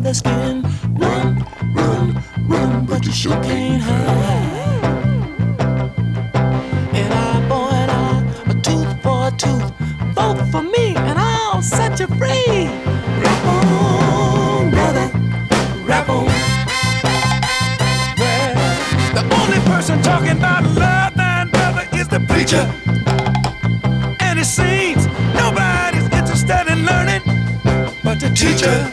their skin. Run, run, run, but you sure can't hide. An eye for an eye, a tooth for a tooth. Vote for me and I'll set you free. Rap on, brother, rap on. Well, the only person talking about love and brother is the preacher. And it seems nobody's interested in learning but the teacher.